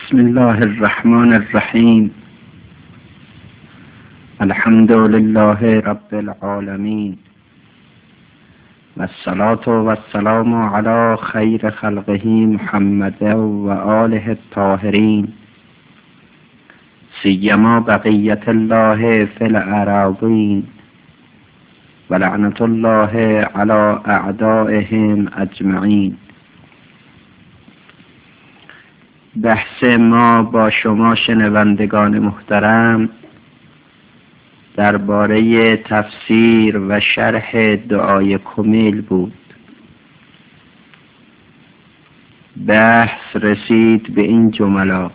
بسم الله الرحمن الرحیم. الحمد لله رب العالمین والصلاة والسلام علی خیر خلقه محمد و آله الطاهرین سیما بقیت الله فی الاراضین و لعنت الله علی اعدائهم اجمعین. بحث ما با شما شنوندگان محترم درباره تفسیر و شرح دعای کمیل بود. بحث رسید به این جملات: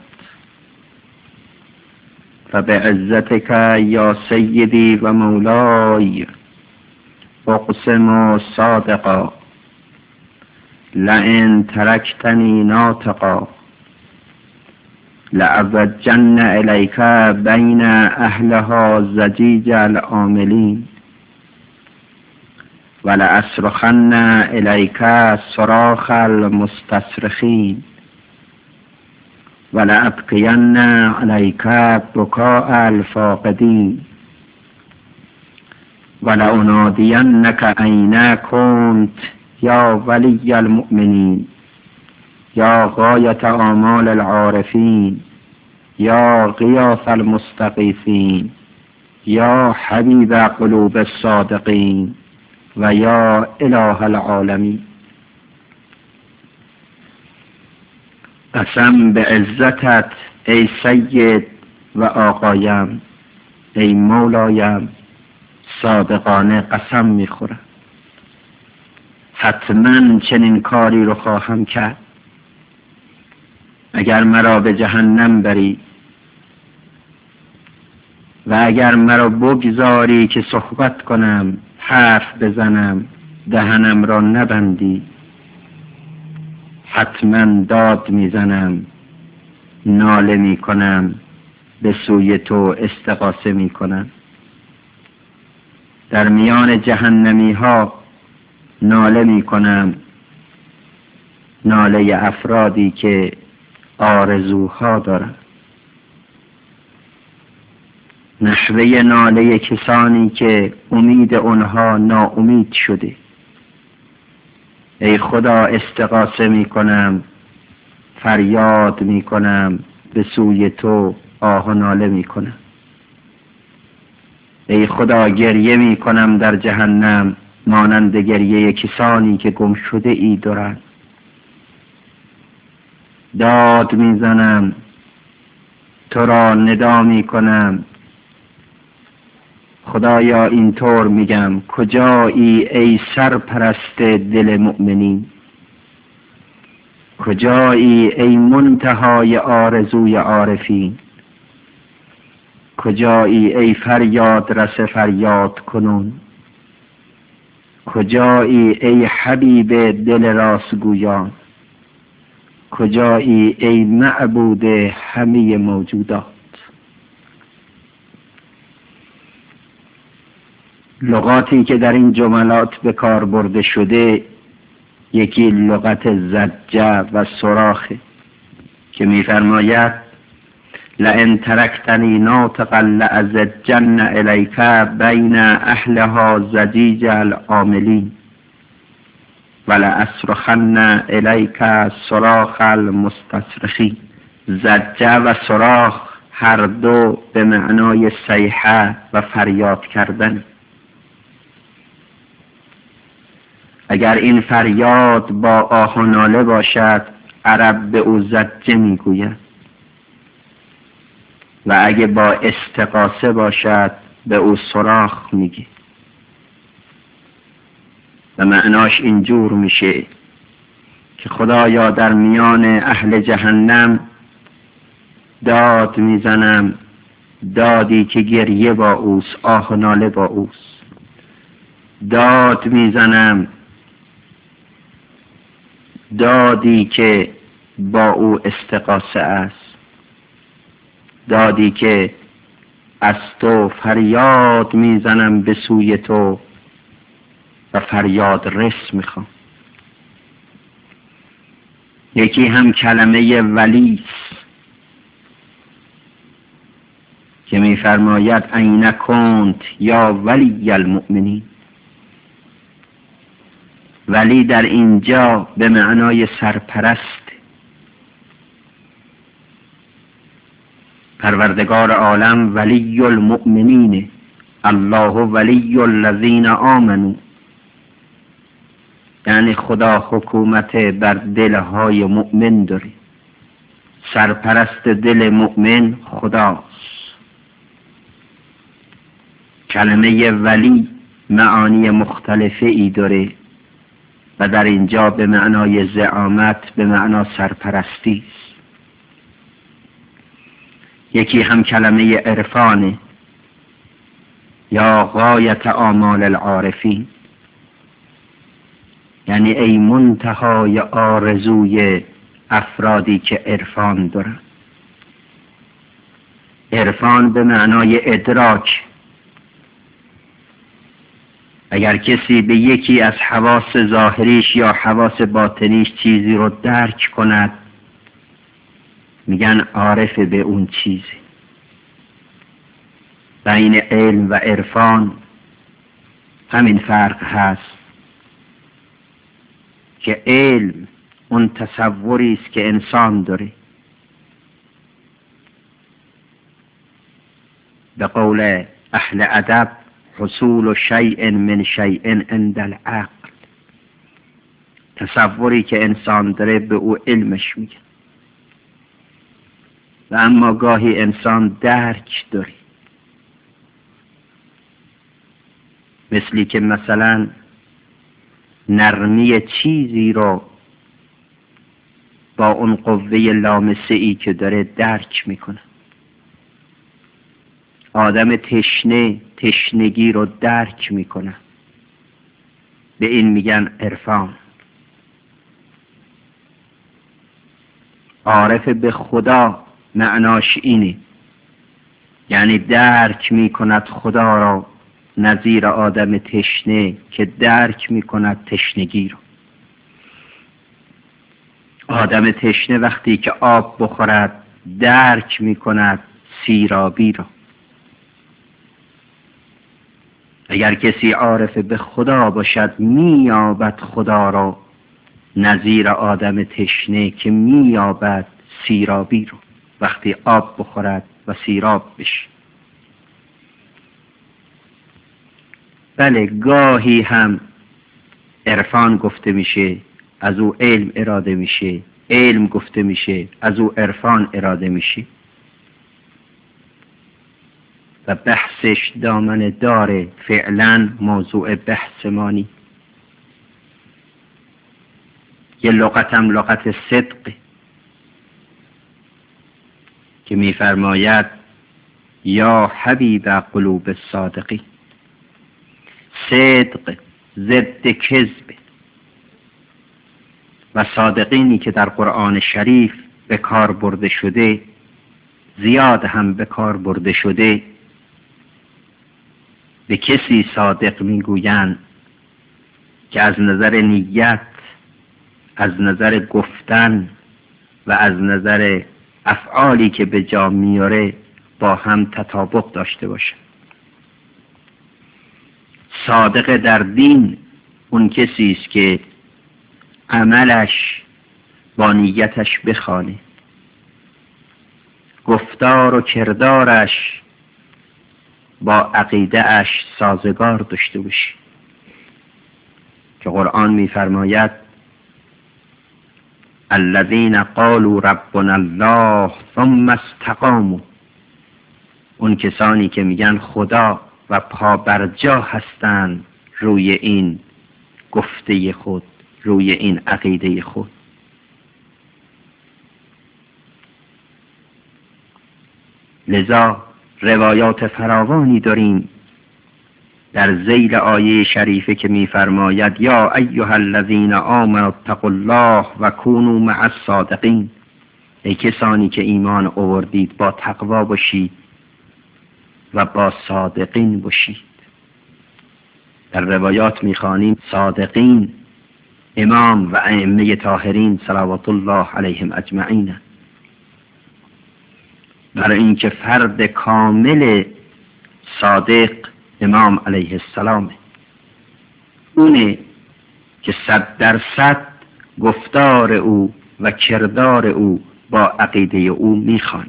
فبعزتک یا سیدی و مولای اقسم صادقا لئن ترکتنی ناطقا لأضجن إليك بين أهلها زجيج العاملين ولأصرخن إليك صراخ المستصرخين ولأبكين عليك بكاء الفاقدين ولأنادينك أين كنت يا ولي المؤمنين یا غایت آمال العارفین یا غیاث المستغیثین یا حبیب قلوب الصادقین و یا اله العالمین. قسم به عزتت ای سید و آقایم، ای مولایم، صادقانه قسم میخورم حتما چنین کاری رو خواهم کرد. اگر مرا به جهنم بری و اگر مرا بگذاری که صحبت کنم، حرف بزنم، دهنم را نبندی، حتما داد میزنم، ناله میکنم، به سوی تو استغاثه میکنم. در میان جهنمی ها ناله میکنم، ناله افرادی که آرزوها دارند، نحوه ناله کسانی که امید آنها ناامید شده. ای خدا استغاثه می کنم، فریاد می کنم، به سوی تو آه و ناله می کنم. ای خدا گریه می کنم در جهنم مانند گریه کسانی که گم شده ای دارند. داد میزنم، تو را ندا میکنم، خدایا اینطور میگم: کجایی ای سرپرست دل مؤمنین؟ کجایی ای منتهای آرزوی عارفین؟ کجایی ای فریاد رس فریاد کنون؟ کجایی ای حبیب دل راستگویان؟ کجایی ای معبود همه موجودات؟ لغاتی که در این جملات به کار برده شده، یکی لغت زجه و صراخ که می‌فرماید: لئن ترکتنی ناطقا لأضجن الیک بین اهلها زجیج العاملین ولأصرخن الیک صراخ المستصرخین. زجه و صراخ هر دو به معنای صیحه و فریاد کردن. اگر این فریاد با آه و ناله باشد، عرب به او زجه میگوید، و اگه با استغاثه باشد به او صراخ میگه. و معناش اینجور میشه که خدایا در میان اهل جهنم داد میزنم، دادی که گریه با اوست، آه و ناله با اوست. داد میزنم، دادی که با او استغاثه است، دادی که از تو فریاد میزنم به سوی تو و فریاد رس میخوام. یکی هم کلمه ولیست میفرماید این کنت یا ولی المؤمنین. ولی در اینجا به معنای سرپرست. پروردگار عالم ولی المؤمنین، الله ولی الذین آمنوا، یعنی خدا حکومت بر دلهای مؤمن داره. سرپرست دل مؤمن خداست. کلمه ولی معانی مختلفه ای داره و در اینجا به معنای زعامت، به معنا سرپرستی است. یکی هم کلمه عرفانه یا غایت آمال العارفین، یعنی ای منتهای آرزوی افرادی که عرفان دارن. عرفان به معنای ادراک. اگر کسی به یکی از حواس ظاهریش یا حواس باطنیش چیزی رو درک کند، میگن عارف به اون چیزی. بین علم و عرفان همین فرق هست که علم اون تصوری است که انسان داره. به قول اهل ادب حصول شیء من شیء عند العقل. تصوری که انسان داره به او علمش میگه. و اما گاهی انسان درک داره، مثلی که مثلا نرمی چیزی رو با اون قوه لامسه ای که داره درک میکنه. آدم تشنه تشنگی رو درک میکنه. به این میگن عرفان. عارف به خدا معناش اینه، یعنی درک میکند خدا را نظیر آدم تشنه که درک میکند تشنگی رو. آدم تشنه وقتی که آب بخورد درک میکند سیرابی رو. اگر کسی عارف به خدا باشد مییابد خدا را نظیر آدم تشنه که مییابد سیرابی رو وقتی آب بخورد و سیراب بشه. بله، گاهی هم عرفان گفته میشه از او علم اراده میشه، علم گفته میشه از او عرفان اراده میشه و بحثش دامن داره. فعلا موضوع بحث مانی. یه لغت هم لغت صدق که میفرماید یا حبیب قلوب الصادقین. صدق ضد کذب و صادقینی که در قرآن شریف به کار برده شده، زیاد هم به کار برده شده، به کسی صادق میگویند که از نظر نیت، از نظر گفتن و از نظر افعالی که به جا میاره با هم تطابق داشته باشه. صادق در دین اون کسی است که عملش با نیتش بخوانه، گفتار و کردارش با عقیده اش سازگار داشته باشه. که قرآن میفرماید الذین قالوا ربنا الله ثم استقاموا. اون کسانی که میگن خدا و پا بر جا هستند روی این گفته خود، روی این عقیده خود. لذا روایات فراوانی داریم در ذیل آیه شریفه که میفرماید یا ایها الذین آمنوا اتقوا الله و کونوا مع الصادقین. ای کسانی که ایمان آوردید با تقوا باشید و با صادقین باشید. در روایات میخوانیم صادقین امام و ائمه طاهرین صلوات الله علیهم اجمعین. برای اینکه فرد کامل صادق امام علیه السلام اونه که 100% گفتار او و کردار او با عقیده او میخوانه.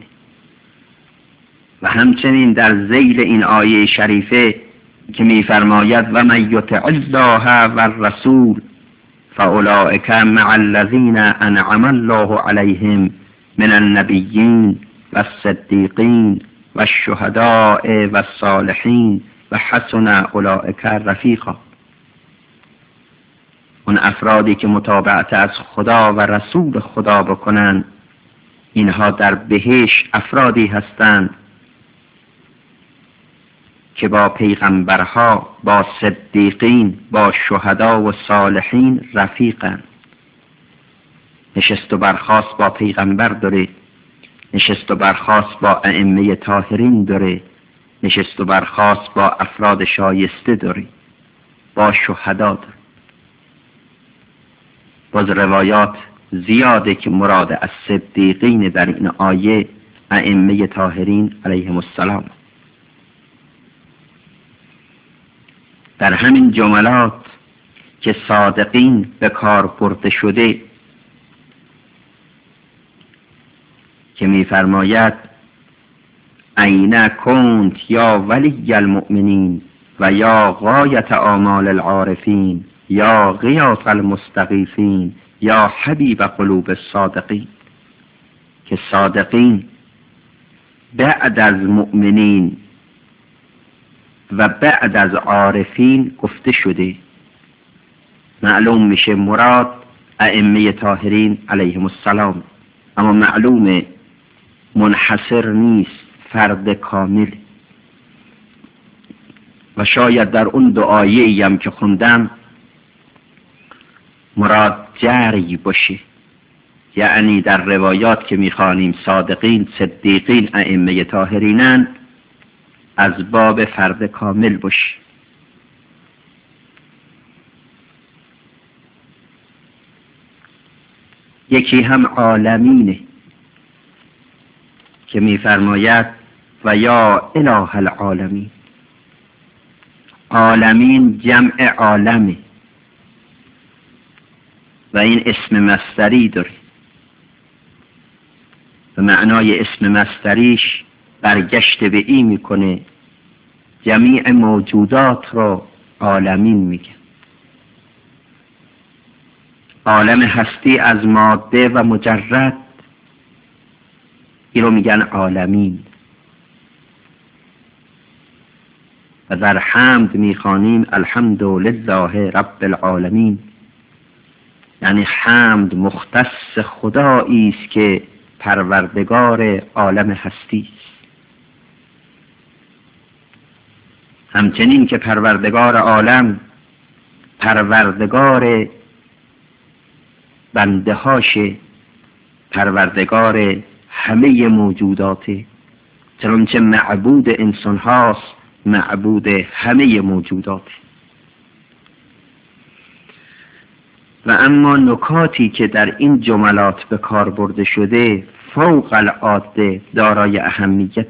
و همچنین در ذیل این آیه شریفه که میفرماید و من یطع الله و الرسول فاولئک مع الذین انعم الله علیهم من النبیین و الصدیقین و الشهداء و الصالحین و حسن اولئک رفیقا. اون افرادی که متابعت از خدا و رسول خدا بکنن، اینها در بهشت افرادی هستند که با پیغمبرها، با صدیقین، با شهدا و صالحین رفیقند. نشست و برخاست با پیغمبر داره، نشست و برخاست با ائمه طاهرین داره، نشست و برخاست با افراد شایسته داره، با شهدا داره. باز روایات زیاده که مراد از صدیقین در این آیه ائمه طاهرین علیهم السلام. در همین جملات که صادقین به کار برده شده که می‌فرماید این کنت یا ولی المؤمنین و یا غایت آمال العارفین یا غیاث المستغیثین یا حبیب قلوب الصادقین، که صادقین بعد از مؤمنین و بعد از عارفین گفته شده. معلوم میشه مراد ائمه طاهرین علیهم السلام، اما معلومه منحصر نیست، فرد کامل. و شاید در اون دو آیه‌ای هم که خوندم مراد جری باشه، یعنی در روایات که میخوانیم صادقین، صدیقین، ائمه طاهرینن، از باب فرد کامل باشه. یکی هم عالمینه که میفرماید و یا اله العالمین. عالمین جمع عالمه و این اسم مصدری داره و معنای اسم مصدریش برگشت به این میکنه جمیع موجودات را عالمین میگه. عالم هستی از ماده و مجرد، این رو میگن عالمین. و در حمد میخوانیم الحمدلله رب العالمین، یعنی حمد مختص خدایی است که پروردگار عالم هستی است. همچنین که پروردگار عالم پروردگار بنده هاشه، پروردگار همه موجوداته، چنانچه معبود انسان هاست معبود همه موجوداته. و اما نکاتی که در این جملات به کار برده شده فوق العاده دارای اهمیت.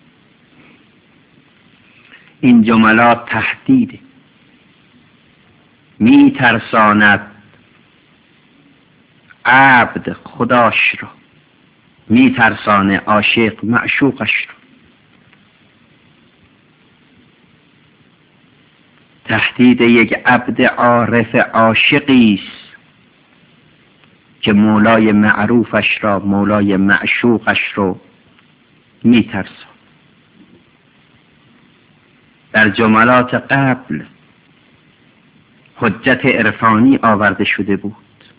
این جملات تهدید می ترساند عبد خداش را، می ترسانه عاشق معشوقش را. تهدید یک عبد عارف عاشقی است که مولای معروفش را، مولای معشوقش را می ترساند. در جملات قبل حجت عرفانی آورده شده بود،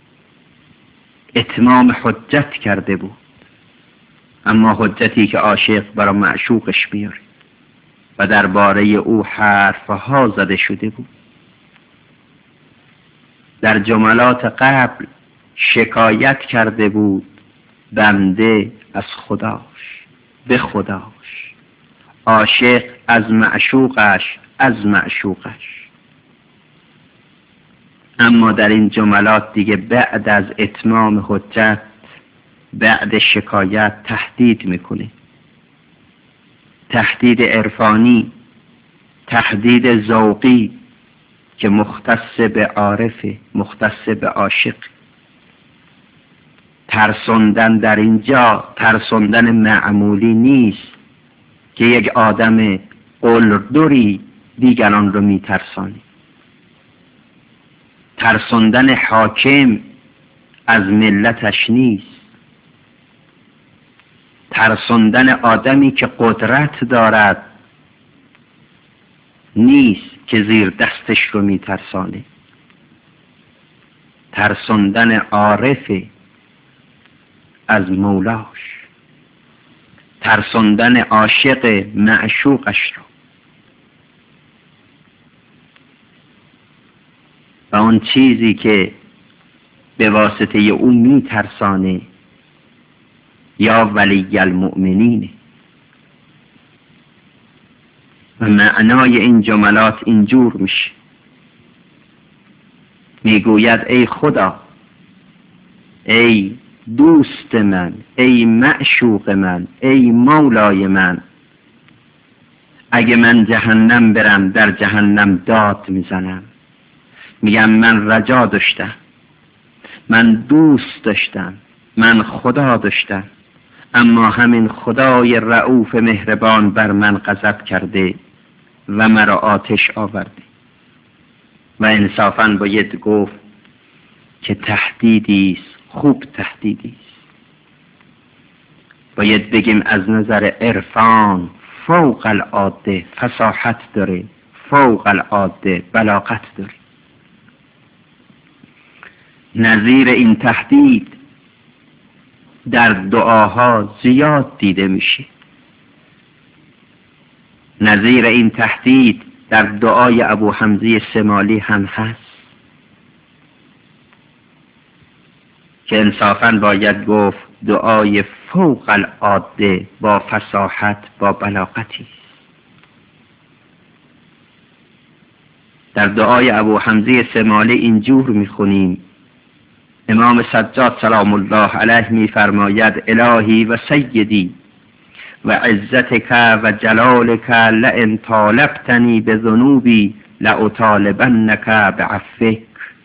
اتمام حجت کرده بود، اما حجتی که عاشق برای معشوقش بیاره و درباره او حرفها زده شده بود. در جملات قبل شکایت کرده بود بنده از خداش، به خداش، عاشق از معشوقش، از معشوقش. اما در این جملات دیگه بعد از اتمام حجت، بعد شکایت تهدید میکنه تهدید عرفانی، تهدید ذوقی که مختص به عارف، مختص به عاشق. ترسوندن در اینجا ترسوندن معمولی نیست که یک آدم قلدری دیگران رو میترسانی. ترسوندن حاکم از ملتش نیست. ترسوندن آدمی که قدرت دارد نیست که زیر دستش رو میترسانه. ترسوندن عارف از مولاش، ترسوندن عاشق معشوقش رو. و اون چیزی که به واسطه او میترسانه یا ولی المؤمنینه. و معنای این جملات اینجور میشه، میگوید ای خدا، ای دوست من، ای معشوق من، ای مولای من، اگه من جهنم برم در جهنم داد میزنم، میگم من رجا داشتم، من دوست داشتم، من خدا داشتم، اما همین خدای رؤوف مهربان بر من غضب کرده و مرا آتش آورده. و انصافاً باید گفت که تهدیدی است، خوب تهدیدی است. باید بگیم از نظر عرفان فوق العاده فصاحت داره، فوق العاده بلاغت داره. نظیر این تهدید در دعاها زیاد دیده میشه. نظیر این تهدید در دعای ابو حمزه سمالی هم هست که انصافاً باید گفت دعای فوق العاده با فصاحت، با بلاغتی. در دعای ابو حمزه سمالی اینجور میخونیم: امام سجاد سلام الله علیه میفرماید الهی و سیدی و عزتک و جلالک لئن طالبتنی بذنوبی لأطالبنک بعفوک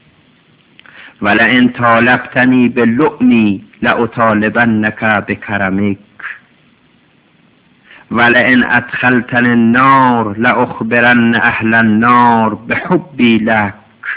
ولئن طالبتنی بلؤمی لأطالبنک بکرمک ولئن ادخلتنی النار لأخبرن اهل النار بحبی لک.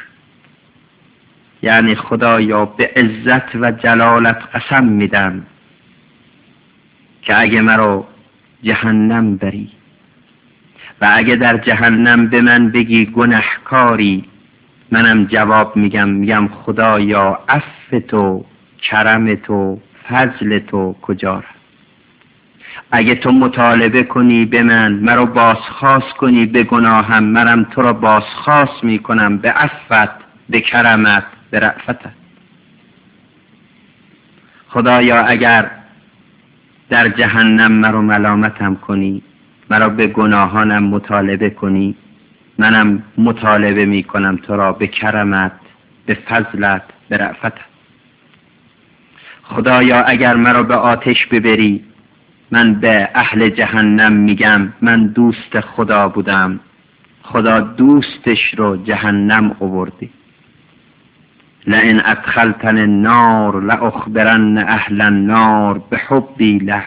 یعنی خدایا به عزت و جلالت قسم میدم که اگه مرا جهنم بری و اگه در جهنم به من بگی گناهکاری، منم جواب میگم خدایا عفو تو، کرم تو، فضل تو کجا رفت؟ اگه تو مطالبه کنی به من، مرا بازخواست کنی به گناهم، منم تو را بازخواست میکنم به عفوت، به کرمت، به رأفتت. خدایا اگر در جهنم مرا ملامتم کنی، مرا به گناهانم مطالبه کنی، منم مطالبه میکنم تو را به کرمت، به فضلت، به رأفتت. خدایا اگر مرا به آتش ببری، من به اهل جهنم میگم من دوست خدا بودم، خدا دوستش رو جهنم آوردی. لئن ادخلتن النار لأخبرن اهل النار بحبی لک.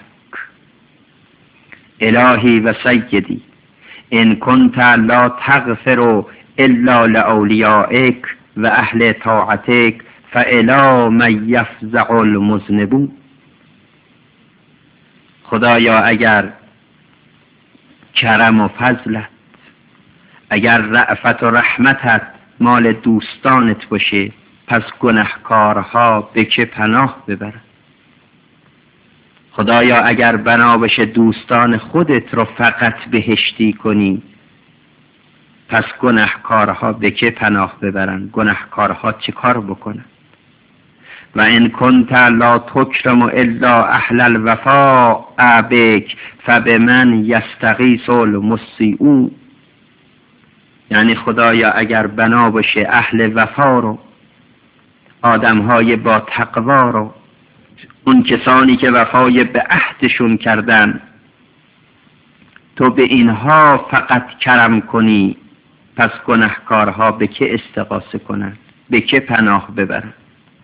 الهی و سیدی ان کنت لا تغفر الا لاولیائک و اهل طاعتک فالی من یفزع المذنبون. خدایا اگر کرم و فضلت، اگر رأفت و رحمتت مال دوستانت باشه، پس گناهکارها به که پناه ببرن؟ خدایا اگر بنا باشه دوستان خودت رو فقط بهشتی کنی، پس گناهکارها به که پناه ببرن؟ گناهکارها چه کار بکنن؟ و ان کنت لا تکرم الا اهل الوفاء بک فبمن یستغیث المسیئون. یعنی خدایا اگر بنا باشه اهل وفا رو، آدمهای با تقوا رو، اون کسانی که وفای به عهدشون کردن، تو به اینها فقط کرم کنی، پس گنهکارها به که استغاثه کنند؟ به که پناه ببرند؟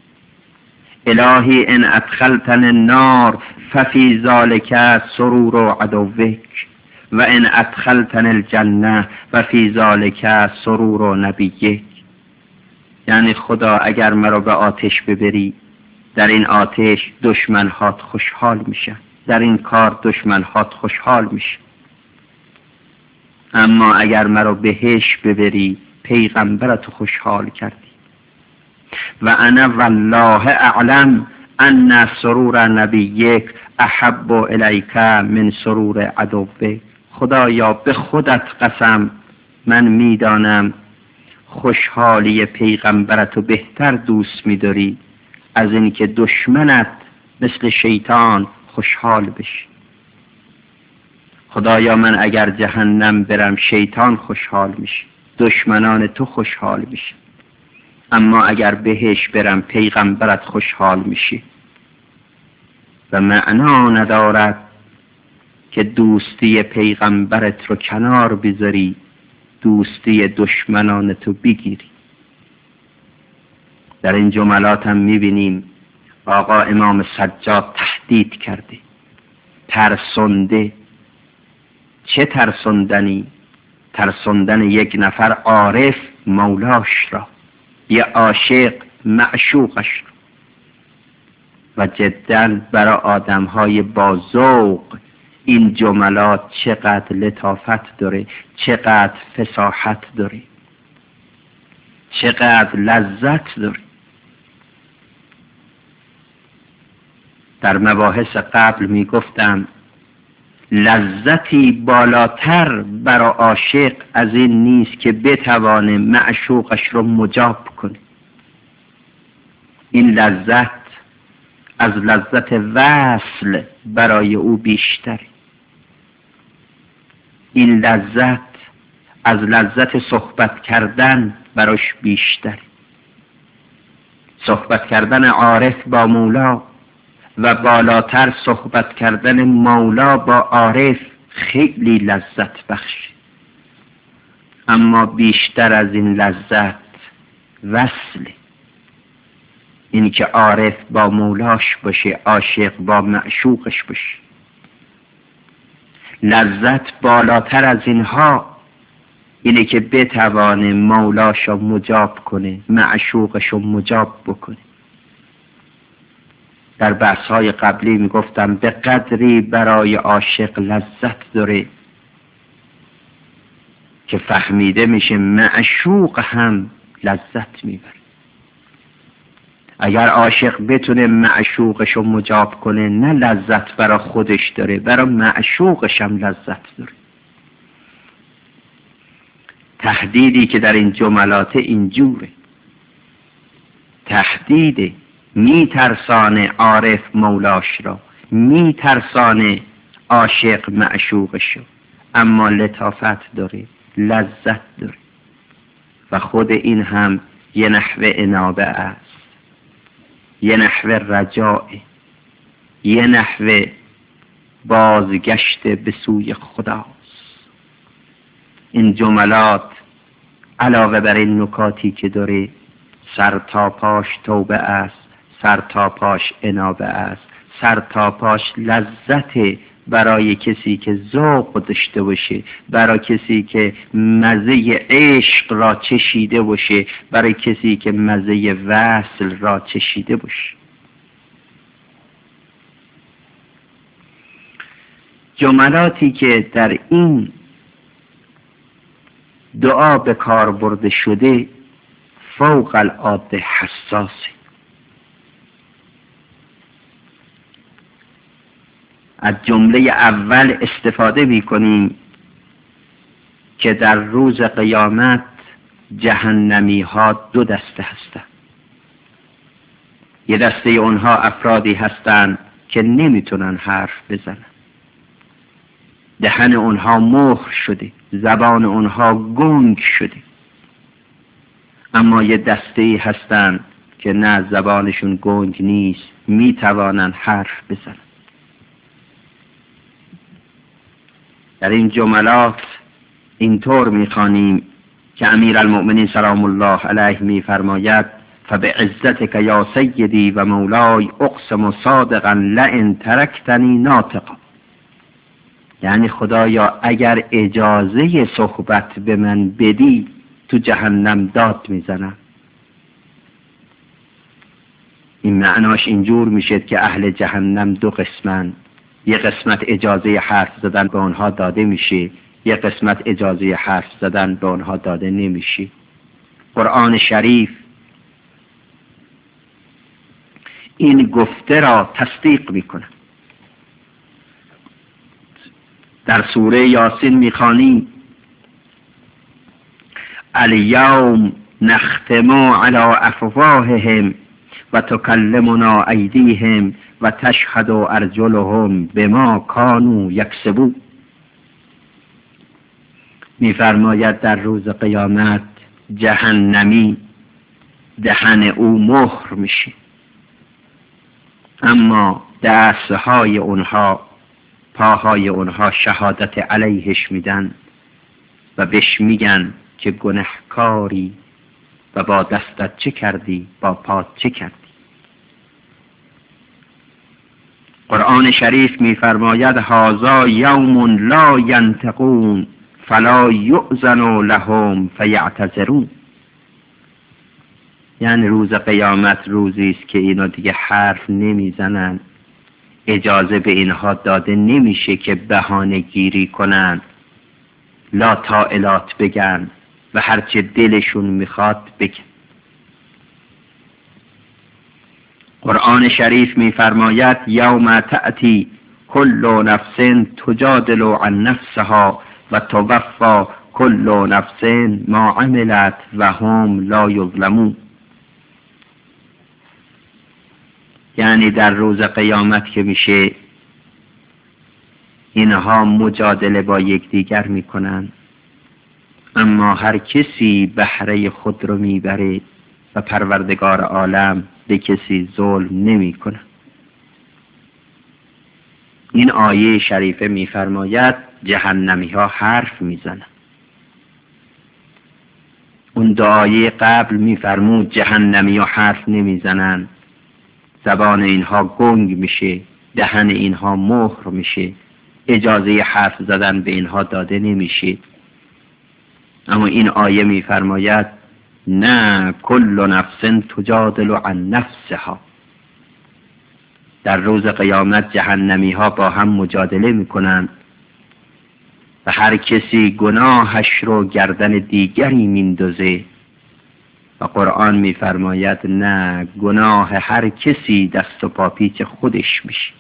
الهی ان ادخلتن النار ففی ذلک سرور عدوک و ان ادخلتن الجنه ففی ذلک سرور نبیک. یعنی خدا اگر مرا به آتش ببری، در این آتش دشمنهات خوشحال میشن، در این کار دشمنهات خوشحال میشن. اما اگر مرا بهشت ببری، پیغمبرت خوشحال کردی. و انا والله اعلم ان سرور نبیک احب الیک من سرور عدوک. خدایا به خودت قسم، من میدانم خوشحالی پیغمبرتو بهتر دوست می‌داری از این که دشمنت مثل شیطان خوشحال بشی. خدایا من اگر جهنم برم شیطان خوشحال میشه، دشمنان تو خوشحال میشه. اما اگر بهش برم پیغمبرت خوشحال میشی. و معنا ندارد که دوستی پیغمبرت رو کنار بذاری، دوستی دشمنان تو بگیری. در این جملات هم میبینیم آقا امام سجاد تهدید کرده، ترسنده. چه ترسندنی؟ ترسندن یک نفر عارف مولاش را، یا عاشق معشوقش را. و جدا برای آدمهای با ذوق این جملات چقدر لطافت داره، چقدر فصاحت داره، چقدر لذت داره. در مباحث قبل می گفتم لذتی بالاتر برای عاشق از این نیست که بتوانه معشوقش رو مجاب کنه. این لذت از لذت وصل برای او بیشتره. این لذت از لذت صحبت کردن براش بیشتره. صحبت کردن عارف با مولا و بالاتر صحبت کردن مولا با عارف خیلی لذت بخش. اما بیشتر از این لذت وصله. این که عارف با مولاش باشه، عاشق با معشوقش باشه. لذت بالاتر از اینها اینه که بتوانه مولاشو مجاب کنه، معشوقشو مجاب بکنه. در بحث‌های قبلی میگفتم به قدری برای عاشق لذت داره که فهمیده میشه معشوق هم لذت میبره. اگر عاشق بتونه معشوقشو مجاب کنه، نه لذت برای خودش داره، برای معشوقش هم لذت داره. تهدیدی که در این جملات اینجوره، تهدید میترسانه عارف مولاش را، میترسانه عاشق معشوقش را، اما لطافت داره، لذت داره. و خود این هم یه نحوه انابه است، یه نحوه رجاء، یه نحوه بازگشت به سوی خداست. این جملات علاوه بر این نکاتی که داره، سر تا پاش توبه است، سر تا پاش انابه است، سر تا پاش لذت برای کسی که ذوق داشته باشه، برای کسی که مزه عشق را چشیده باشه، برای کسی که مزه وصل را چشیده باشه. جملاتی که در این دعا به کار برده شده فوق العاده حساسه. از جمله اول استفاده می‌کنیم که در روز قیامت جهنمی ها دو دسته هستند. یه دسته اونها افرادی هستند که نمیتونن حرف بزنن، دهن اونها مهر شده، زبان اونها گنگ شده. اما یه دسته هستند که نه، زبانشون گنگ نیست، میتوانن حرف بزنن. در این جملات اینطور میخوانیم که امیرالمؤمنین سلام الله علیه میفرماید فبعزتک یا سیدی و مولای اقسم صادقا لئن ترکتنی ناطقا، یعنی خدایا اگر اجازه صحبت به من بدی تو جهنم داد میزنم. این معناش اینجور میشه که اهل جهنم دو قسمن، یه قسمت اجازه حرف زدن به آنها داده میشه، یه قسمت اجازه حرف زدن به آنها داده نمیشه. قرآن شریف این گفته را تصدیق میکنه. در سوره یاسین میخوانیم الیوم نختم علی افواههم و تکلمنا ایدیهم و تشهد ارجلهم بما کانوا یکسبون. میفرماید در روز قیامت جهنمی دهن او مهر میشه، اما دستهای اونها، پاهای اونها شهادت علیهش میدن و بهش میگن که گنهکاری و با دستت چه کردی، با پات چه کردی. قرآن شریف میفرماید هذا یوم لا ینطقون فلا یؤذن لهم فیعتذرون، یعنی روز قیامت روزی است که اینا دیگه حرف نمیزنن، اجازه به اینها داده نمیشه که بهانه گیری کنن، لا طائلات بگن و هرچه دلشون میخواد بگن. قرآن شریف میفرماید یوم تأتی کل نفس تجادل عن نفسها و توفی کل نفس ما عملت و هم لا یظلمون، یعنی در روز قیامت که میشه اینها مجادله با یکدیگر میکنن، اما هر کسی بهره خود رو میبره و پروردگار عالم به کسی ظلم نمیکنه. این آیه شریفه میفرماید جهنمی ها حرف میزنن. اون دو آیه قبل میفرمود جهنمی ها حرف نمیزنن، زبان اینها گنگ میشه، دهن اینها مهر میشه، اجازه حرف زدن به اینها داده نمیشه. اما این آیه میفرماید نه کل نفس تجادل عن نفسها، در روز قیامت جهنمی ها با هم مجادله میکنن و هر کسی گناهش رو گردن دیگری میندازه و قرآن میفرماید نه، گناه هر کسی دست و پاپیچ خودش میشه.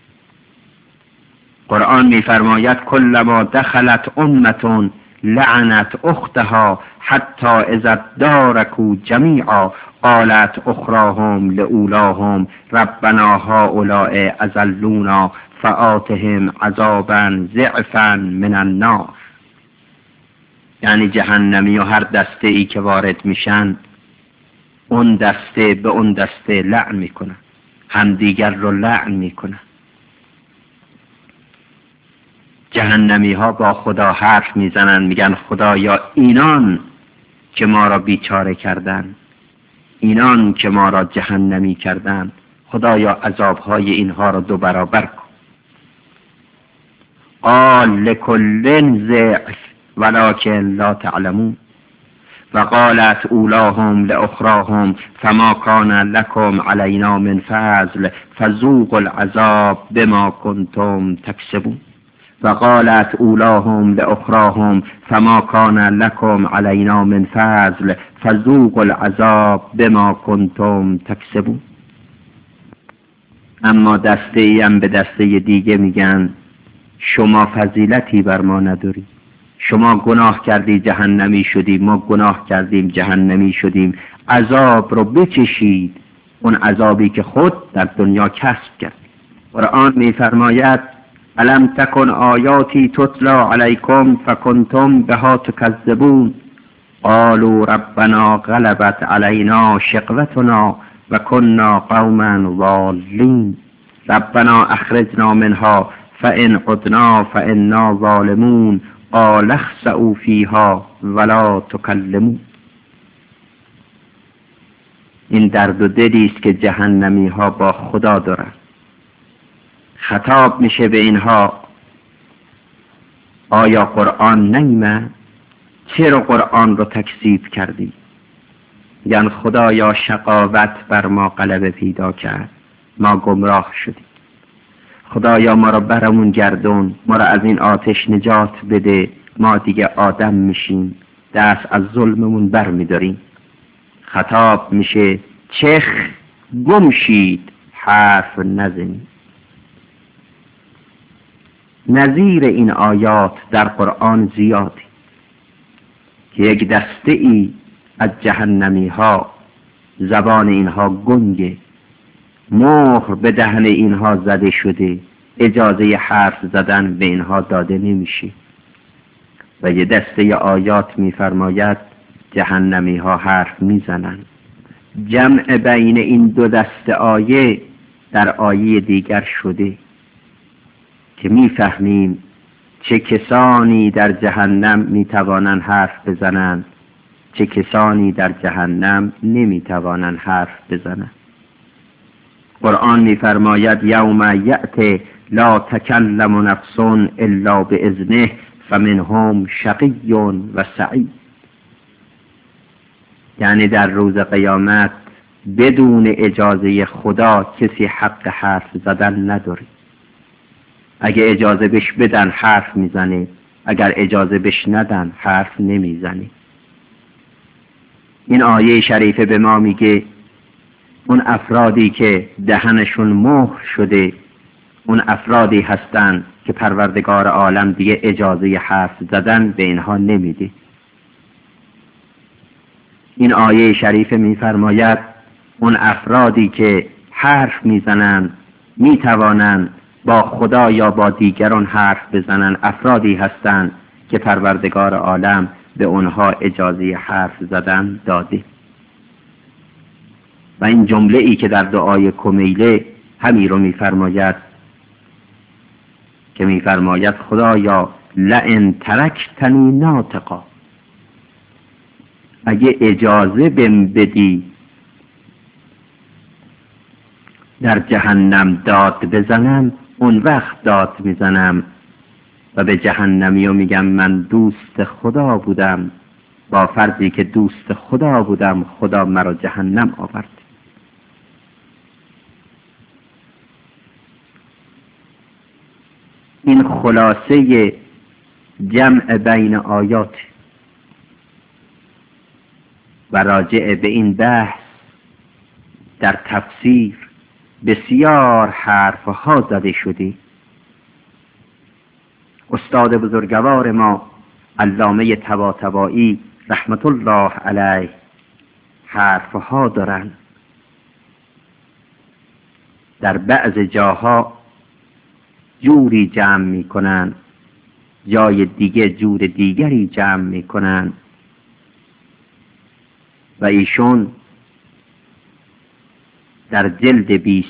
قرآن میفرماید کلما دخلت امة لعنت اختها حتی اذا دارکوا جمیعا قالت اخراهم لأولاهم ربنا هؤلاء اضلونا فآتهم عذابا ضعفا من النار، یعنی جهنمی و هر دسته ای که وارد میشن اون دسته به اون دسته لعن میکنن، همدیگر رو لعن میکنن. جهنمی ها با خدا حرف میزنن، میگن خدایا اینان که ما را بیچاره کردن، اینان که ما را جهنمی کردن، خدایا عذابهای اینها را 2 برابر کن. قال لکل ضعف ولکن لا تعلمون و قالت اولاهم لاخراهم فما کان لکم علینا من فضل فذوقوا العذاب بما کنتم تکسبون و قالت اولاهم لاخراهم فما کان لکم علینا من فضل فذوقوا العذاب بما کنتم تکسبون. اما دسته ایم به دسته دیگه میگن شما فضیلتی بر ما نداری، شما گناه کردی جهنمی شدی، ما گناه کردیم جهنمی شدیم، عذاب رو بچشید، اون عذابی که خود در دنیا کسب کرد. قرآن میفرماید الم تکن آیاتی تتلا علیکم فکنتم بها تکذبون قالوا ربنا غلبت علینا شقوتنا و كنا قوما ضالین ربنا اخرجنا منها فإن عدنا فإنا ظالمون قال اخسئوا فیها ولا تکلمون. این درد و دلی است که جهنمی ها با خدا دارند. خطاب میشه به اینها: آیا قرآن نیامد؟ چرا قرآن رو تکذیب کردی؟ یعنی خدایا شقاوت بر ما غلبه پیدا کرد، ما گمراه شدیم. خدایا ما را برمون گردون، ما را از این آتش نجات بده، ما دیگه آدم میشیم، دست از ظلممون بر میداریم. خطاب میشه: چخ گمشید، حرف نزنید. نظیر این آیات در قرآن زیادی که یک دسته ای از جهنمی ها زبان اینها گنگه، مهر به دهن اینها زده شده، اجازه حرف زدن به اینها داده نمیشه. و یه دسته آیات میفرماید جهنمی ها حرف میزنن. جمع بین این دو دسته آیه در آیه دیگر شده که میفهمیم چه کسانی در جهنم میتوانند حرف بزنند، چه کسانی در جهنم نمیتوانند حرف بزنند. قرآن میفرماید: یوم یأتی لا تکلم نفس الا باذنه فمنهم شقی و سعید. یعنی در روز قیامت بدون اجازه خدا کسی حق حرف زدن نداره. اگه اجازه بش بدن حرف میزنه، اگر اجازه بش ندن حرف نمیزنه. این آیه شریفه به ما میگه اون افرادی که دهنشون مهر شده، اون افرادی هستن که پروردگار عالم دیگه اجازه حرف زدن به اینها نمیده. این آیه شریفه میفرماید اون افرادی که حرف میزنن میتوانند با خدا یا با دیگران حرف بزنن، افرادی هستند که پروردگار عالم به اونها اجازه حرف زدن داده. و این جمله ای که در دعای کمیله همین رو میفرماید که میفرماید: خدایا لئن ترکتنی ناطقا، اگه اجازه بهم بدی در جهنم داد بزنم، اون وقت داد میزنم و به جهنمیو میگم من دوست خدا بودم، با فرضی که دوست خدا بودم خدا مرا جهنم آورد. این خلاصه جمع بین آیات و راجع به این بحث در تفسیر بسیار حرفها زده شده. استاد بزرگوار ما علامه طباطبایی رحمت الله علیه حرفها دارن. در بعض جاها جوری جمع میکنن، جای دیگه جور دیگری جمع میکنن و ایشون در جلد 20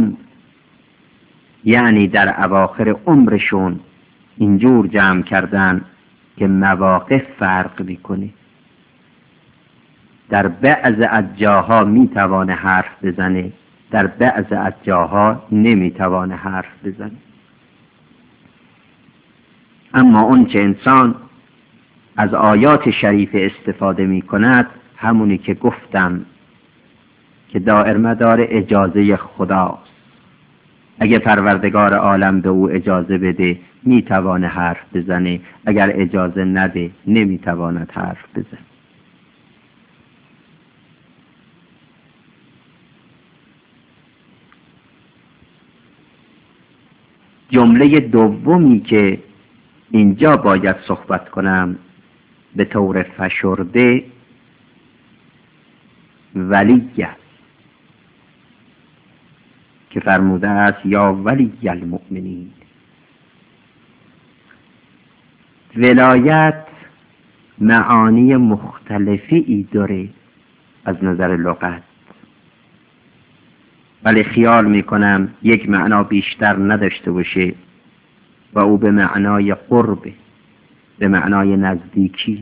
یعنی در اواخر عمرشون اینجور جمع کردن که مواقف فرق میکنه. در بعض از جاها میتوانه حرف بزنه، در بعض از جاها نمیتوانه حرف بزنه. اما اون که انسان از آیات شریف استفاده می کند همونی که گفتم که دائر مدار اجازه خداست. اگه پروردگار عالم به او اجازه بده میتوانه حرف بزنه، اگر اجازه نده نمیتواند حرف بزنه. جمله دومی که اینجا باید صحبت کنم به طور فشرده ولی است که فرموده است یا ولی المؤمنین. ولایت معانی مختلفی داره از نظر لغت، ولی خیال میکنم یک معنا بیشتر نداشته باشه و او به معنای قرب، به معنای نزدیکی.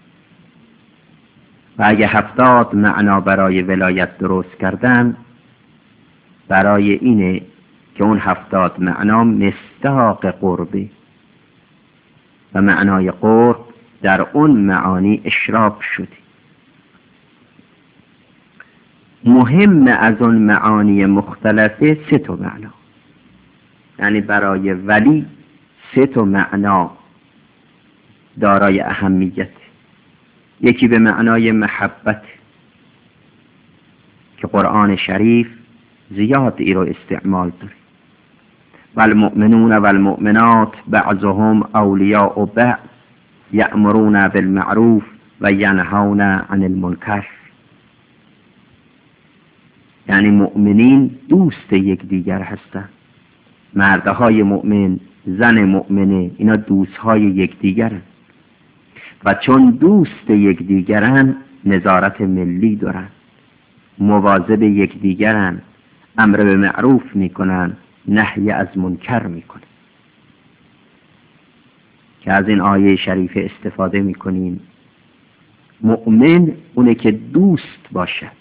و اگه 70 معنا برای ولایت درست کردن، برای اینه که اون 70 معنا مصداق قربه و معنای قرب در اون معانی اشراق شده. مهم از اون معانی مختلفه 3 معنا، یعنی برای ولی 3 معنا دارای اهمیت. یکی به معنای محبت که قرآن شریف زیاد ای رو استعمال داره. والمؤمنون والمؤمنات بعضهم اولیاء بعض یأمرون بالمعروف و ینهون عن المنکر. یعنی مؤمنین دوست یکدیگر هستند. مردهای مؤمن، زن مؤمنه، اینا دوستهای یکدیگرن و چون دوست یکدیگرن نظارت ملی دارن، مواظب یکدیگرن، امر به معروف میکنن، نهی از منکر میکنن. که از این آیه شریف استفاده میکنیم. مؤمن اونه که دوست باشه.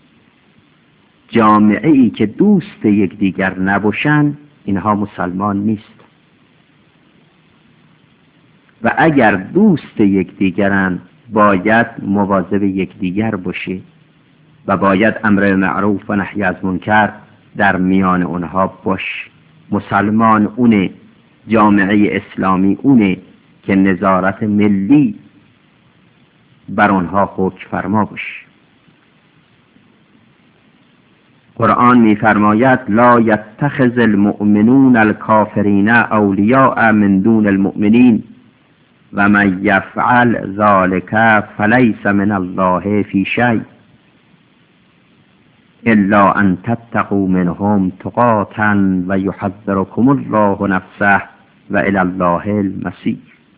جامعه ای که دوست یکدیگر نباشن اینها مسلمان نیست. و اگر دوست یکدیگرن باید مواظب یکدیگر باشه و باید امر معروف و نهی از منکر در میان اونها باشه. مسلمان اونه، جامعه اسلامی اونه که نظارت ملی بر اونها حکم فرما باشه. قرآن می‌فرماید لا یتخذ المؤمنون الکافرین اولیاء من دون المؤمنین و من یفعل ذلك فلیس من الله فی شیء الا ان تتقوا منهم تقاتا و یحذرکم الله نفسه و الی الله المصیر.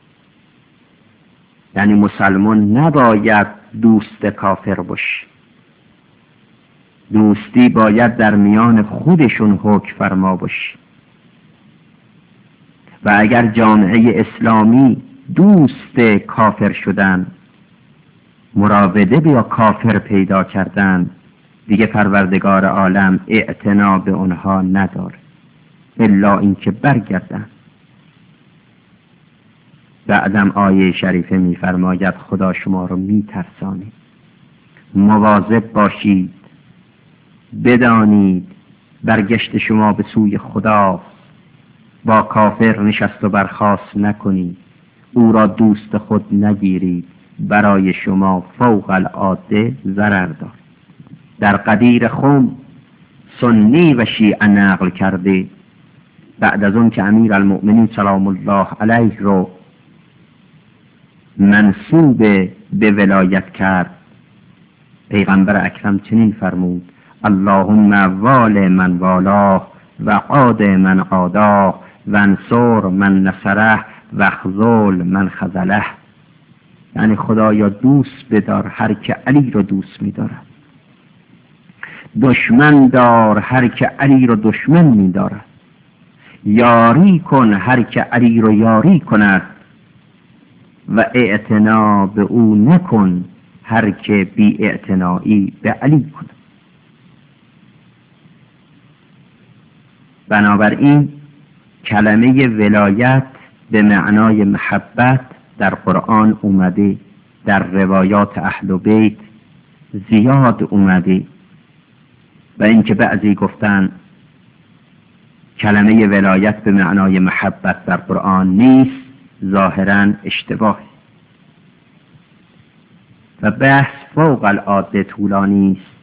یعنی مسلمان نباید دوست کافر باشه. دوستی باید در میان خودشون حکم فرما باشه. و اگر جامعه اسلامی دوست کافر شدن، مراوده بیا کافر پیدا کردن، دیگه پروردگار عالم اعتنا به اونها نداره الا اینکه برگردن. بعدم آیه شریفه میفرماید خدا شما رو میترسانه، مواظب باشید، بدانید برگشت شما به سوی خدا، با کافر نشست و برخاست نکنید، او را دوست خود نگیرید، برای شما فوق العاده ضرر دارد. در قدیر خم سنی و شیعه نقل کرده بعد از اون که امیر المؤمنین سلام الله علیه رو منصوب به ولایت کرد، پیغمبر اکرم چنین فرمود اللهم وال من والاه و عاد من عاداه و انصر من نصره و خذل من خذله. یعنی خدایا دوست بدار هر که علی رو دوست می‌دارد، دشمن دار هر که علی رو دشمن می‌دارد، یاری کن هر که علی رو یاری کند و اعتنا به او نکن هر که بی اعتنایی به علی کند. بنابراین کلمه ولایت به معنای محبت در قرآن اومده، در روایات اهل بیت زیاد اومده. و اینکه بعضی گفتن کلمه ولایت به معنای محبت در قرآن نیست، ظاهراً اشتباه. و بحث فوق العاده طولانی است.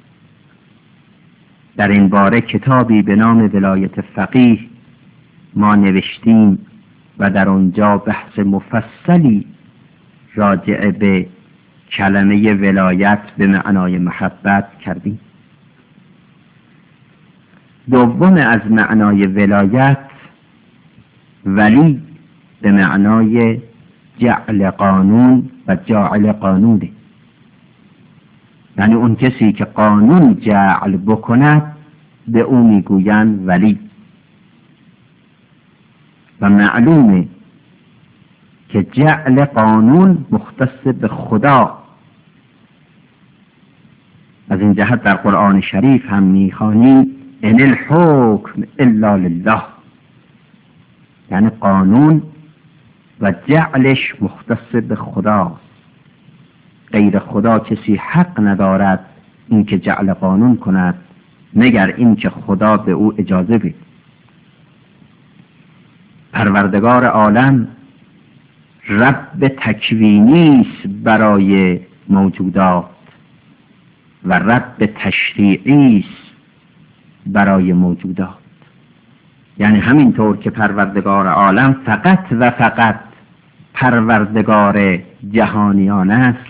در این باره کتابی به نام ولایت فقیه ما نوشتیم و در آنجا بحث مفصلی راجع به کلمه ولایت به معنای محبت کردیم. دوم از معنای ولایت ولی به معنای جعل قانون و جاعل قانونه. یعنی اون کسی که قانون جعل بکند به او میگویند ولی. و معلومه که جعل قانون مختص به خدا. از این جهت در قرآن شریف هم میخوانیم ان الحکم الا لله، یعنی قانون و جعلش مختص به خداست. غیر خدا کسی حق ندارد اینکه جعل قانون کند مگر اینکه خدا به او اجازه بده. پروردگار عالم رب تکوینی است برای موجودات و رب تشریعی است برای موجودات. یعنی همینطور که پروردگار عالم فقط و فقط پروردگار جهانیان است،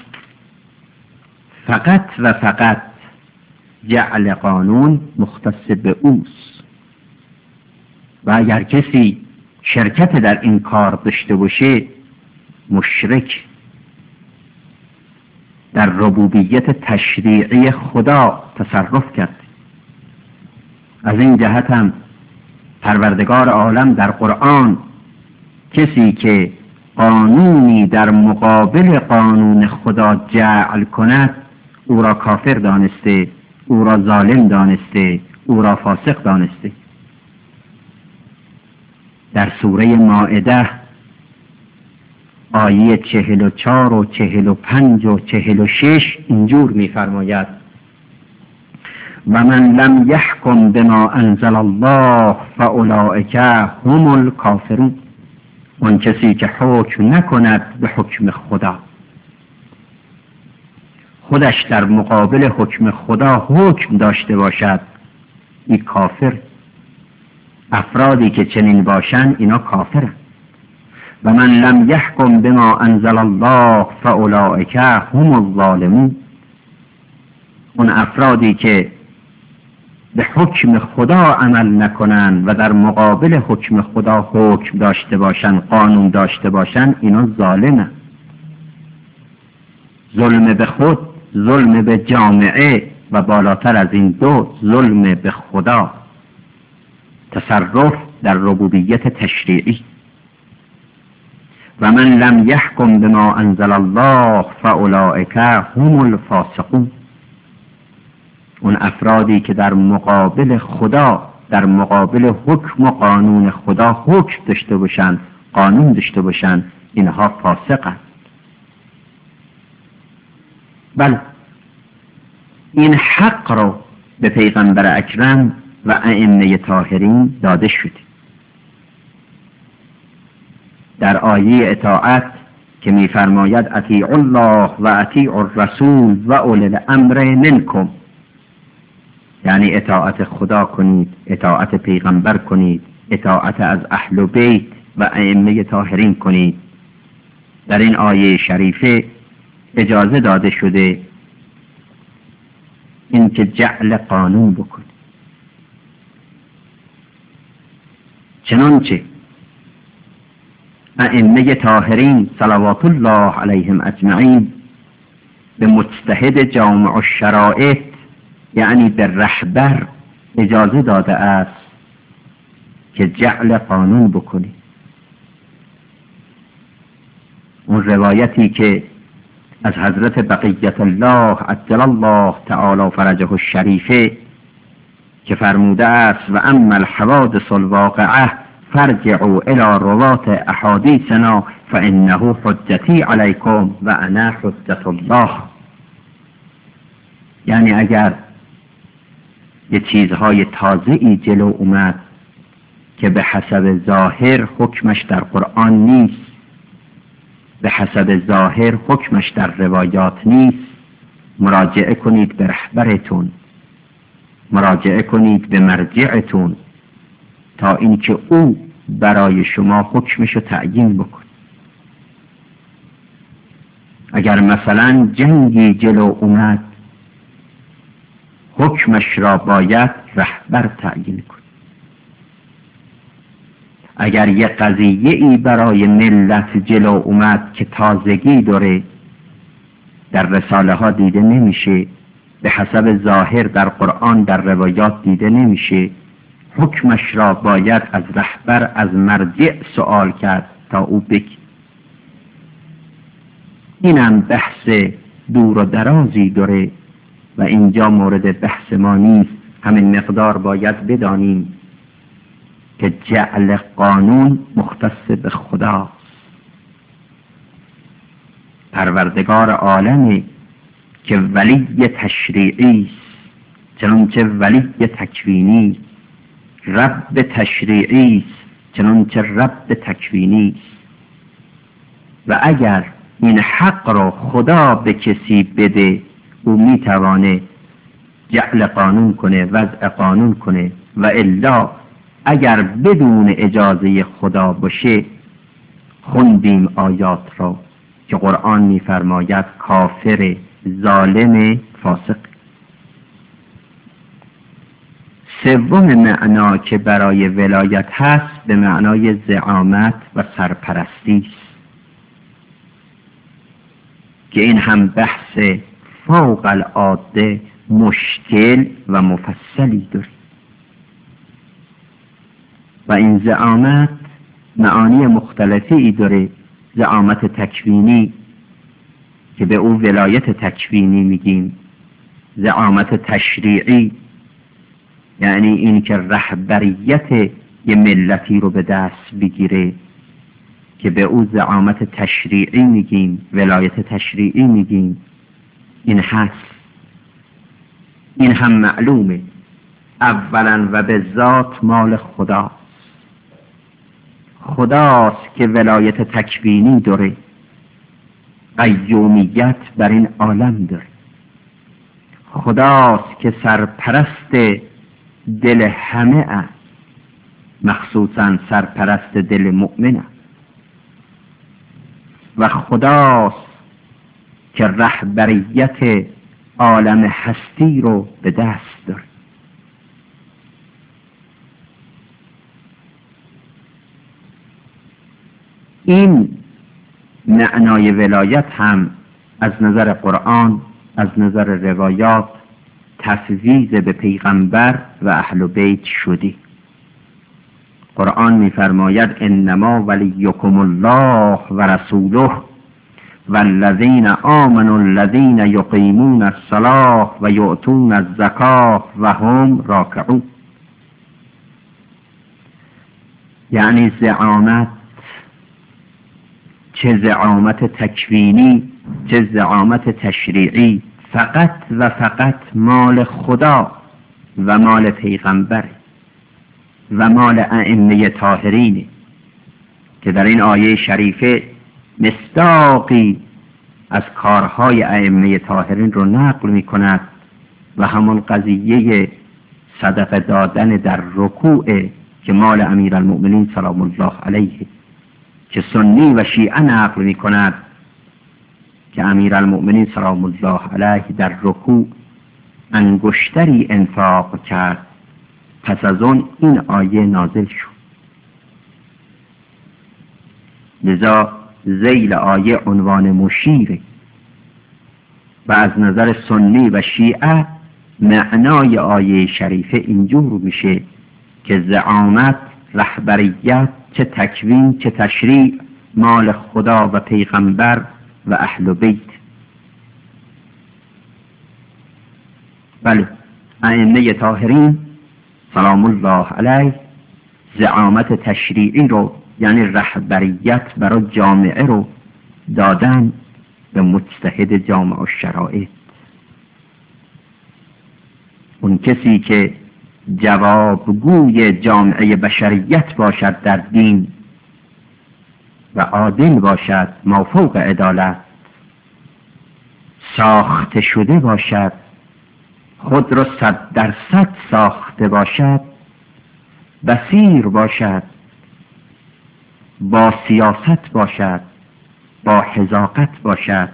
فقط و فقط جعل قانون مختص به اوست. و اگر کسی شرکت در این کار داشته باشه مشرک در ربوبیت تشریعی خدا تصرف کرد. از این جهت هم پروردگار عالم در قرآن کسی که قانونی در مقابل قانون خدا جعل کند او را کافر دانسته، او را ظالم دانسته، او را فاسق دانسته. در سوره مائده آیه 44 و 45 و 46 اینجور می‌فرماید و من لم یحکم بما انزل الله فاولئک هم الکافرون. اون کسی که حکم نکند به حکم خدا، خودش در مقابل حکم خدا حکم داشته باشد، این کافر. افرادی که چنین باشند اینا کافرند. و من لم یحکم بما انزل الله فاولئک هم الظالمون. اون افرادی که به حکم خدا عمل نکنند و در مقابل حکم خدا حکم داشته باشند، قانون داشته باشند، اینا ظالمند. ظلم به خود، ظلم به جامعه و بالاتر از این دو ظلم به خدا، تصرف در ربوبیت تشریعی. و من لم یحکم بما انزل الله فاولئک هم الفاسقون. اون افرادی که در مقابل خدا، در مقابل حکم و قانون خدا حکم داشته باشند، قانون داشته باشند، اینها فاسقند. بله، این حق رو به پیغمبر اکرم و ائمه طاهرین داده شده. در آیه اطاعت که می‌فرماید اطیعوا الله و اطیعوا الرسول و اولی الامر منکم، یعنی اطاعت خدا کنید، اطاعت پیغمبر کنید، اطاعت از اهل بیت و ائمه طاهرین کنید. در این آیه شریفه اجازه داده شده اینکه جعل قانون بکنید، چنانچه ائمه طاهرین صلوات الله علیهم اجمعین به مجتهد جامع الشرائع یعنی به رهبر اجازه داده است که جعل قانون بکنید. اون روایتی که از حضرت بقیت الله عجل الله تعالی فرجه الشریفه که فرموده است و اما الحوادث الواقعه فرجعوا الى روات احادیثنا فانه حجتی علیکم و انا حجت الله. یعنی اگر یه چیزهای تازه‌ای جلو اومد که به حسب ظاهر حکمش در قرآن نیست، به حسب ظاهر حکمش در روایات نیست، مراجعه کنید به رهبرتون، مراجعه کنید به مرجعتون تا اینکه او برای شما حکمشو تعیین بکن. اگر مثلا جنگی جلو اومد حکمش را باید رهبر تعیین کن. اگر یک قضیه ای برای ملت جلو اومد که تازگی داره، در رساله ها دیده نمیشه، به حسب ظاهر در قرآن در روایات دیده نمیشه، حکمش را باید از رهبر، از مرجع سوال کرد تا او بگه. اینم بحث دور و درازی داره و اینجا مورد بحث ما نیست. همین مقدار باید بدانیم که جعل قانون مختص به خداست. پروردگار عالمی که ولی تشریعی است، چنانچه ولی تکوینی، رب تشریعی است، چنانچه رب تکوینی است. و اگر این حق را خدا به کسی بده، او میتوانه جعل قانون کنه، وضع قانون کنه. و الا اگر بدون اجازه خدا باشه، خوندیم آیات را که قرآن میفرماید کافر، ظالم، فاسق. سوم معنا که برای ولایت هست به معنای زعامت و سرپرستی است که این هم بحث فوق العاده مشکل و مفصلی داره. و این زعامت معانی مختلفی داره. زعامت تکوینی که به او ولایت تکوینی میگیم، زعامت تشریعی یعنی این که رهبریت یه ملتی رو به دست بگیره که به او زعامت تشریعی میگیم، ولایت تشریعی میگیم. این هست. این هم معلومه اولا و به ذات مال خداست. خداست که ولایت تکوینی داره، قیومیت بر این عالم داره. خداست که سرپرست دل همه است، مخصوصا سرپرست دل مؤمن است. و خداست که رهبریت عالم هستی رو به دست داره. این معنای ولایت هم از نظر قرآن، از نظر روایات تفویض به پیغمبر و اهل بیت شدی. قرآن می‌فرماید انما ولیکم الله و رسوله والذین آمنوا الذین یقیمون الصلاة و یؤتون الزکاة و هم راکعون. یعنی زعامت، چه زعامت تکوینی چه زعامت تشریعی، فقط و فقط مال خدا و مال پیغمبر و مال ائمه طاهرین که در این آیه شریفه مصداقی از کارهای ائمه طاهرین رو نقل می کند و همون قضیه صدقه دادن در رکوع که مال امیرالمؤمنین سلام الله علیه که سنی و شیعه نقل می کند که امیرالمؤمنین سلام الله علیه در رکوع انگشتری انفاق کرد. پس از اون این آیه نازل شد. لذا ذیل آیه عنوان مشیره و از نظر سنی و شیعه معنای آیه شریفه اینجور میشه که زعامت، رهبریت، چه تکوین چه تشریع مال خدا و پیغمبر و اهل بیت. بله، ائمه طاهرین سلام الله علیه زعامت تشریعی رو یعنی رهبریت برای جامعه رو دادن به مجتهد جامع الشرائع. اون کسی که جوابگوی جامعه بشریت باشد در دین و عادل باشد، مافوق عدالت، ساخته شده باشد، خود را 100% ساخته باشد، بصیر باشد، با سیاست باشد، با حذاقت باشد.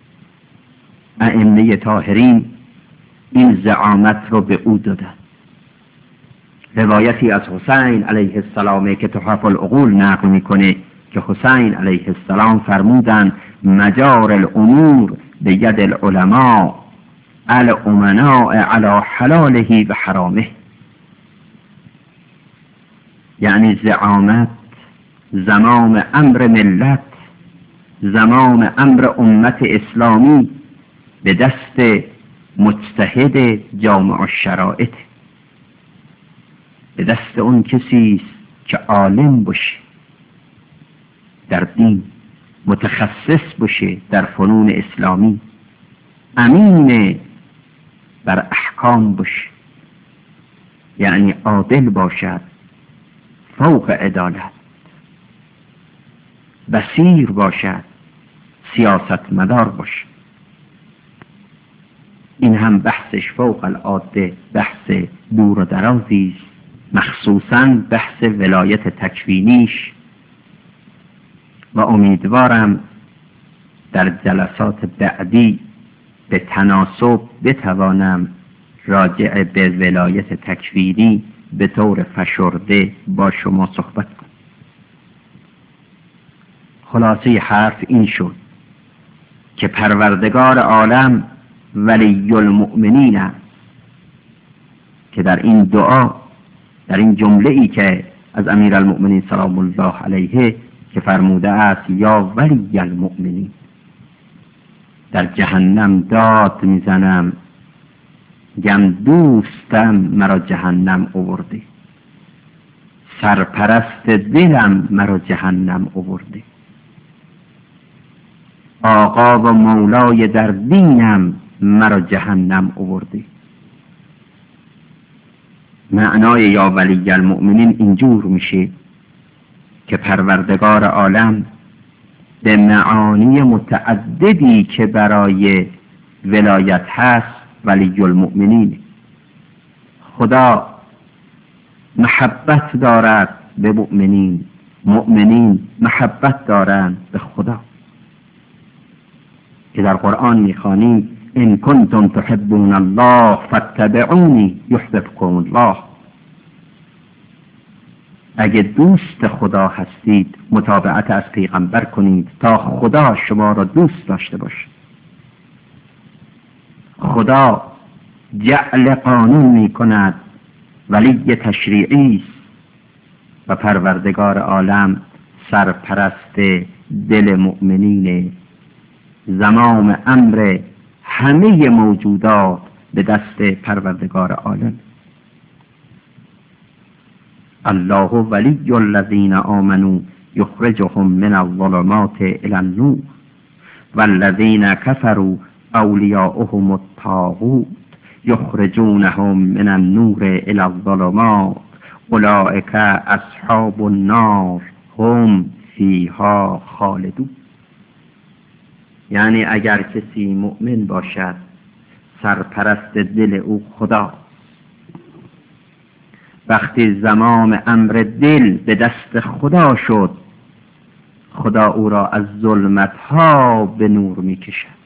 ائمه طاهرین این زعامت رو به او دادند. روایتی از حسین علیه السلام که تحف العقول نقل میکنه که حسین علیه السلام فرمودند مجار الامور به ید العلماء الامناء علی حلاله و حرامه. یعنی زعامت، زمام امر ملت، زمام امر امت اسلامی به دست مجتهد جامع الشرائط، به دست اون کسی است که عالم باشه در دین، متخصص باشه در فنون اسلامی، امین بر احکام باشه، یعنی عادل باشد فوق عدالت، بصیر باشد، سیاستمدار باشد. این هم بحثش فوق العاده بحث دور و درازی است، مخصوصاً بحث ولایت تکوینیش، و امیدوارم در جلسات بعدی به تناسب بتوانم راجع به ولایت تکوینی به طور فشرده با شما صحبت کنم. خلاصه حرف این شد که پروردگار عالم ولی المؤمنین است، که در این دعا، در این جمله ای که از امیرالمؤمنین سلام الله علیه که فرموده است یا ولی المؤمنین، در جهنم داد میزنم گم دوستم مرا جهنم آورده، سرپرست دلم مرا جهنم آورده، آقا و مولای در دینم مرا جهنم آورده. معنای یا ولی المؤمنین اینجور میشه که پروردگار عالم به معانی متعددی که برای ولایت هست ولی المؤمنین، خدا محبت دارد به مؤمنین، مؤمنین محبت دارند به خدا، که در قرآن میخوانیم ان کنتم تحبون الله فاتبعونی یحببکم الله. اگه دوست خدا هستید متابعت از پیغمبر کنید تا خدا شما را دوست داشته باشه. خدا جعل قانون می کند، ولی تشریعی است، و پروردگار عالم سرپرست دل مؤمنین، زمام امر همه موجودات به دست پروردگار عالم. الله ولی الذین آمنوا یخرجهم من الظلمات الی النور والذین کفروا اولیاؤهم الطاغوت یخرجونهم من النور الی الظلمات اولئک اصحاب النار هم فیها خالدون. یعنی اگر کسی مؤمن باشد سرپرست دل او خدا، وقتی زمام امر دل به دست خدا شد، خدا او را از ظلمتها به نور می کشد.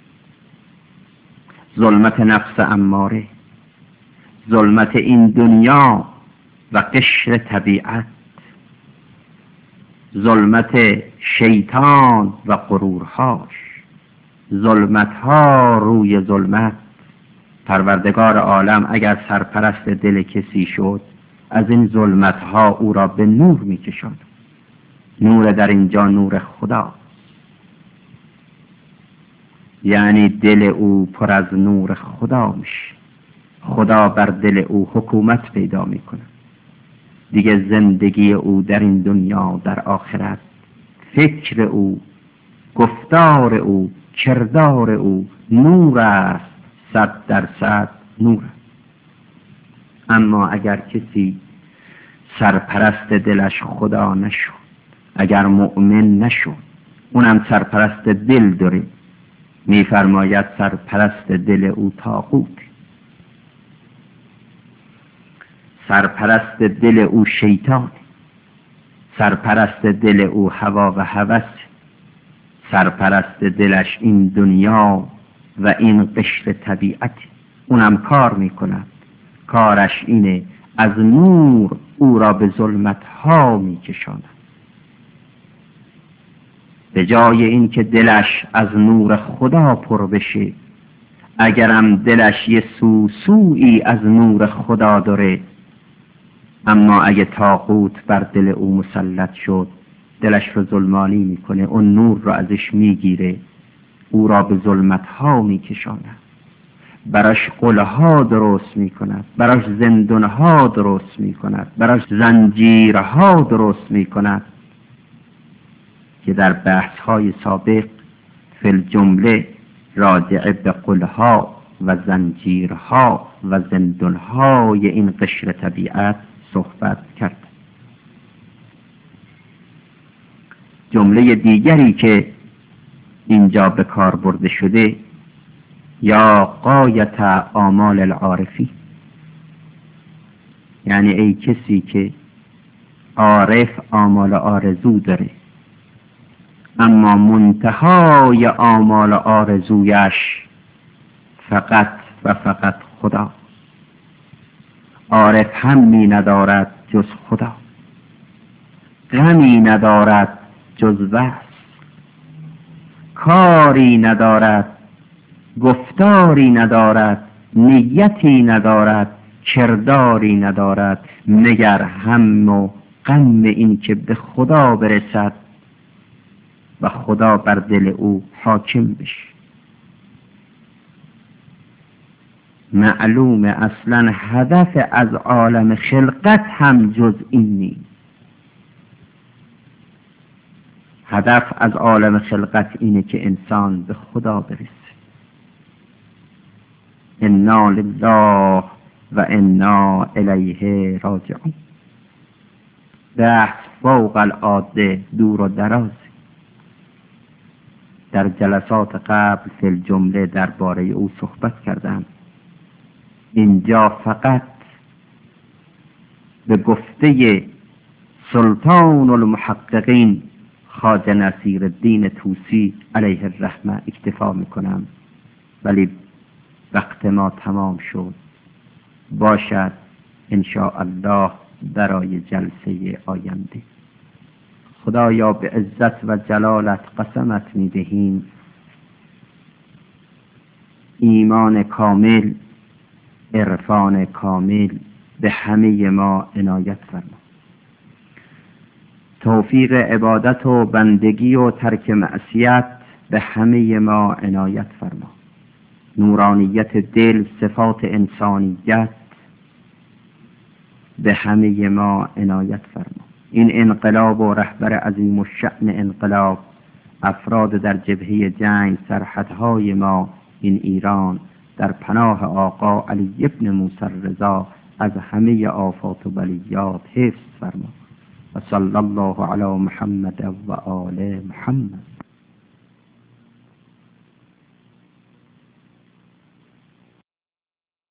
ظلمت نفس اماره، ظلمت این دنیا و قشر طبیعت، ظلمت شیطان و غرورهاش، ظلمتها روی ظلمت. پروردگار عالم اگر سرپرست دل کسی شد، از این ظلمتها او را به نور می کشد. نور در اینجا نور خدا، یعنی دل او پر از نور خدا میشه. خدا بر دل او حکومت پیدا میکنه. دیگه زندگی او در این دنیا، در آخرت، فکر او، گفتار او، کردار او نور است، 100% نور. اما اگر کسی سرپرست دلش خدا نشد، اگر مؤمن نشد، اونم سرپرست دل داره، میفرماید سرپرست دل او طاغوت، سرپرست دل او شیطان، سرپرست دل او هوا و هوس، سرپرست دلش این دنیا و این قشر طبیعت. اونم کار میکند، کارش اینه از نور او را به ظلمتها میکشاند. به جای این که دلش از نور خدا پر بشه، اگرم دلش یه سوسویی از نور خدا داره، اما اگه طاغوت بر دل او مسلط شد، دلش رو ظلمانی میکنه، اون نور رو ازش میگیره، او را به ظلمتها میکشاند، براش قلها درست میکند، براش زندانها درست میکند، براش زنجیرها درست میکند که در بحث‌های سابق فی الجمله راجع به قلها و زنجیرها و زندانهای این قشر طبیعت صحبت کرد. جمله دیگری که اینجا به کار برده شده، یا غایت آمال العارفی، یعنی ای کسی که عارف آمال آرزو داره اما منتهای آمال آرزویش فقط و فقط خدا. عارف همی ندارد جز خدا، غمی ندارد جز وصل، کاری ندارد، گفتاری ندارد، نیتی ندارد، کرداری ندارد، مگر هم و غم این که به خدا برسد و خدا بر دل او حاکم بشه. معلوم اصلا هدف از عالم خلقت هم جز این نیست. هدف از عالم خلقت اینه که انسان به خدا برسه. انا لله و انا الیه راجعون. بحث فوق العاده دور و دراز. در جلسات قبل فی الجمله درباره او صحبت کردم. اینجا فقط به گفته سلطان المحققین خواجه نصیرالدین طوسی علیه الرحمه اکتفا میکنم، ولی وقت ما تمام شد. باشد ان شاء الله برای جلسه آینده. خدایا به عزت و جلالت قسمت میدهیم ایمان کامل، عرفان کامل به همه ما عنایت فرما. توفیق عبادت و بندگی و ترک معصیت به همه ما عنایت فرما. نورانیت دل، صفات انسانیت به همه ما عنایت فرما. این انقلاب و رهبر عظیم الشأن انقلاب، افراد در جبهه جنگ، سرحدهای ما این ایران، در پناه آقا علی ابن موسی رضا از همه آفات و بلیات حفظ فرما. و صلی الله علی محمد و آل محمد.